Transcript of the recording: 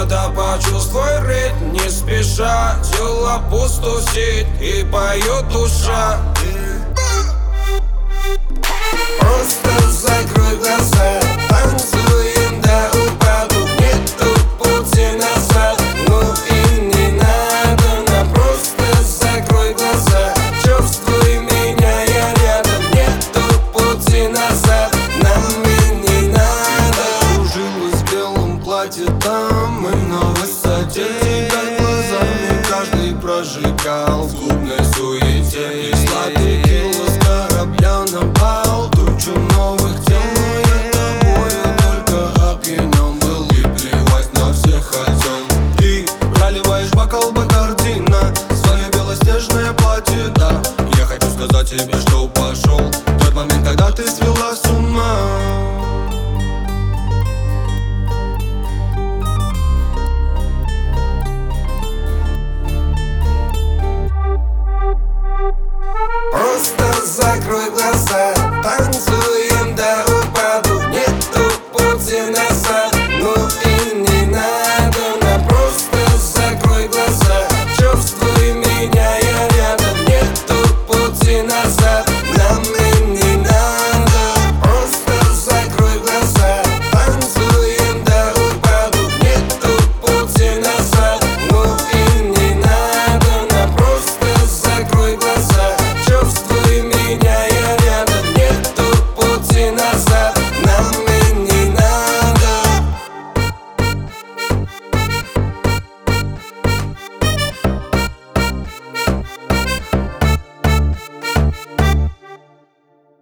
Просто почувствуй ритм, не спеша. Тело пустусит и поет душа. Просто закрой глаза, танцуем до упаду. Нету пути назад, ну и не надо нам. Просто закрой глаза, чувствуй меня, я рядом. Нету пути назад, нам и не надо. Кружилась в белом платье, там мы на высоте. Тебя глазами каждый прожигал в клубной суете. И сладкий кило с корабля на бал. Тучу новых тем, но я тобою только опьянен был. И плевать на всех хотел. Ты проливаешь бокал Бакардина, свое белоснежное платье, да. Я хочу сказать тебе, что пошел тот момент, когда ты свела с ума. Просто закрой глаза, танцуем до упаду. Нету пути назад, ну и не надо нам. Просто закрой глаза, чувствуй меня, я рядом. Нету пути назад, нам и не надо. Просто закрой глаза, танцуем до упаду. Нету пути назад, ну и не надо нам. Просто закрой глаза, чувствуй меня, я рядом. Нету пути назад.